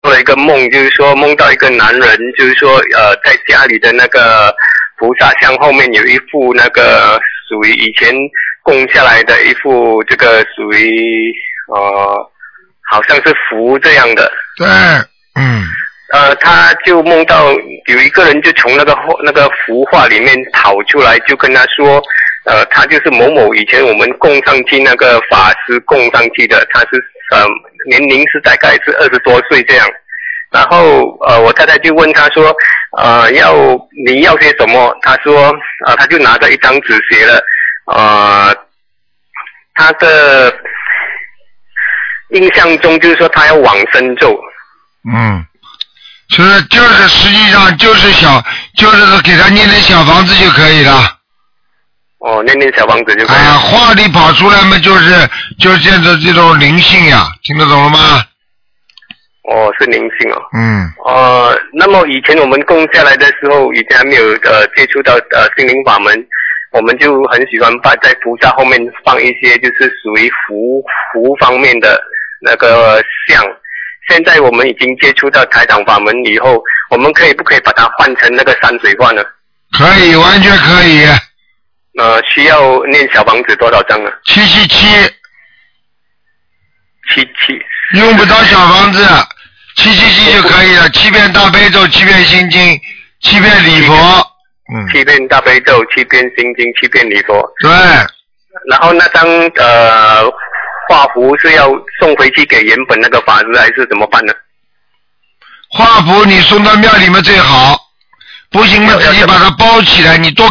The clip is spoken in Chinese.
了一个梦，就是说梦到一个男人，就是说在家里的那个菩萨像后面有一副那个属于以前供下来的一副，这个属于好像是符这样的。 对， 他就梦到有一个人就从那个符画里面跑出来，就跟他说，他就是某某以前我们供上去那个法师供上去的，他是年龄是大概是20多岁这样。然后我太太就问他说，你要些什么？他说他就拿着一张纸写了，他的印象中就是说他要往生咒。 就是实际上就是给他念点小房子就可以了。 念点小房子就可以了。 话里跑出来嘛，就是这种灵性呀，听得懂了吗？ 是灵性那么以前我们供下来的时候，以前还没有接触到心灵法门，我们就很喜欢在菩萨后面放一些就是属于符方面的那个像。现在我们已经接触到台长法门以后，我们不可以把它换成那个山水画呢？ 可以，完全可以。 需要念小房子多少张呢 ？777。 77。 用不着小房子，777就可以了。7遍大悲咒，7遍心经，7遍礼佛。 7遍大悲咒，7遍心经，7遍礼佛。 对。 然后那张画符是要送回去给原本那个法师，还是怎么办呢？ 画符你送到庙里面最好，不行嘛自己把它包起来，你多